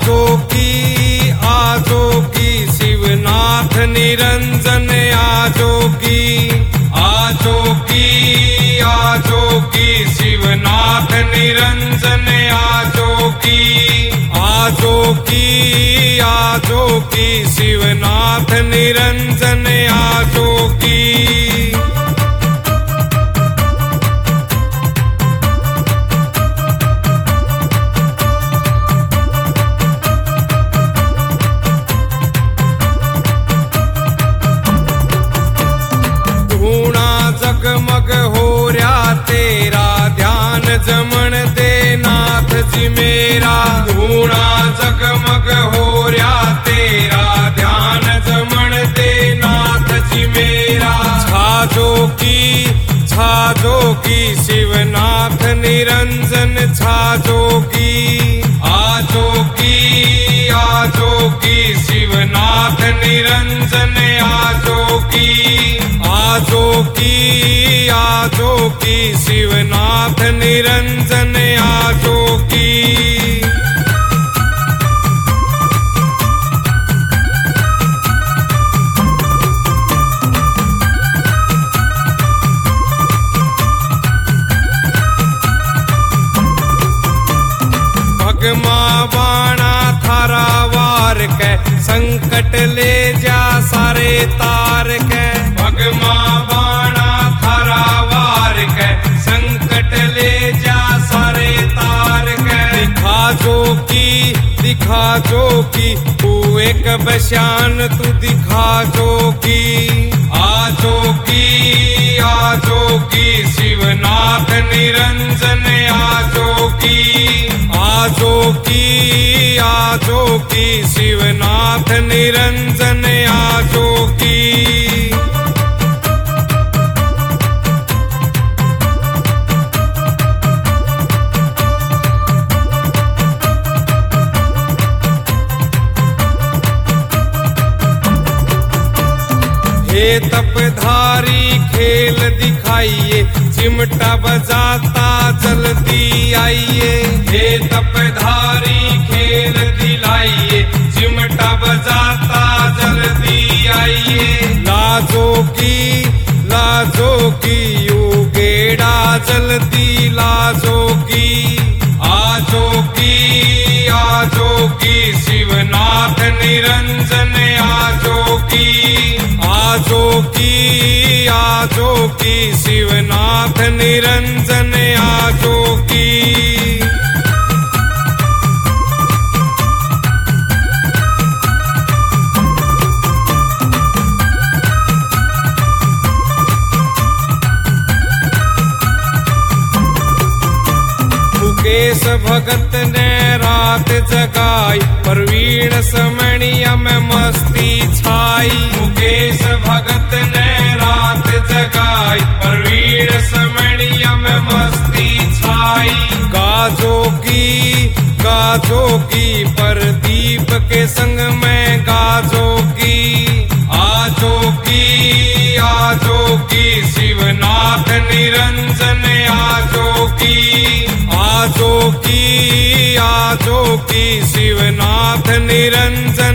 आजो की शिवनाथ निरंजन आजो की शिवनाथ निरंजन आजो की शिवनाथ निरंजन आजो की। जगमग हो रहा तेरा ध्यान जमन दे नाथ जी मेरा। धूणा जगमग हो रहा तेरा ध्यान जमन दे नाथ जी मेरा। छाजो की शिवनाथ निरंजन छाजो की। आजो की शिवनाथ निरंजन आजो की शिवनाथ निरंजन आजो की। भगमा बाणा थारा वार के संकट ले जा सारे तार के। भगमा बाणा थारा वार के संकट ले जा सारे तार के। दिखा जो की तू एक बशान तू दिखा जो की। आजो की शिवनाथ निरंजन आजो की शिवनाथ निरंजन आजो की। हे तपधारी खेल दिखाइए चिमटा बजाता जल्दी आइए। हे तपधारी खेल दिलाइए चिमटा बजाता जल्दी आइए। लाजो की यू गेड़ा जल्दी लाजो की। आजो की शिवनाथ निरंजन आजो की शिवनाथ निरंजन आजो की। मुकेश भगत ने रात जगाई प्रवीण समणिया में मस्ती छाई। मुकेश भगत ने रात जगाई प्रवीण समणिया में मस्ती छाई। गाजो की प्रदीप के संग में गाजो की। आजो की शिवनाथ निरंजन आजो की शिवनाथ निरंजन